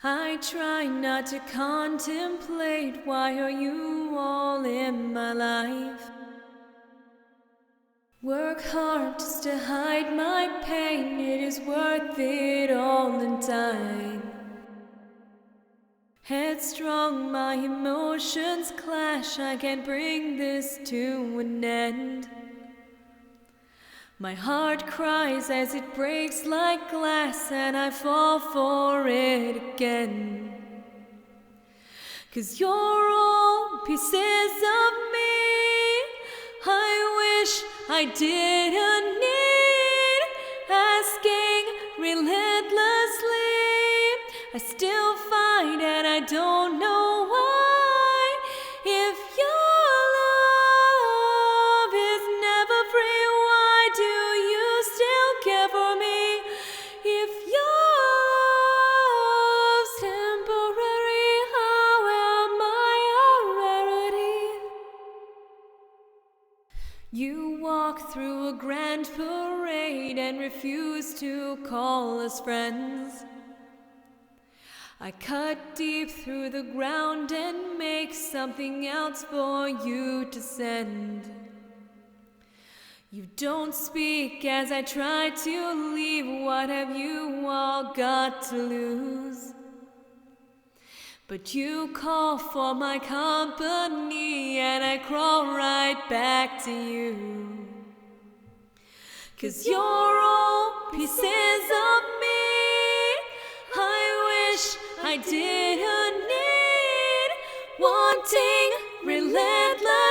I try not to contemplate why are you all in my life. Work hard just to hide my pain, it is worth it all in time. Headstrong, my emotions clash, I can't bring this to an end. My heart cries as it breaks like glass, and I fall for it again. 'Cause you're all pieces of me I wish I didn't need asking relentlessly. I still fight and I don't know why. If your love is never free, why do you still care for me? If your love's temporary, how am I a rarity? You walk through a grand parade and refuse to call us friends. I cut deep through the ground and make something else for you to send. You don't speak as I try to leave. What have you all got to lose? But you call for my company and I crawl right back to you. 'Cause you're all pieces of me I wish I didn't need, wanting relentless